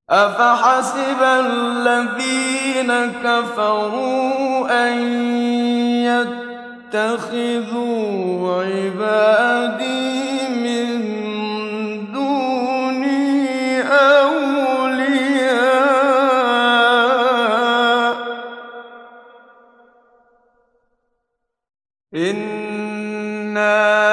أفحسب الذين كفروا أن يتخذوا عبادي من دوني أولياء إنا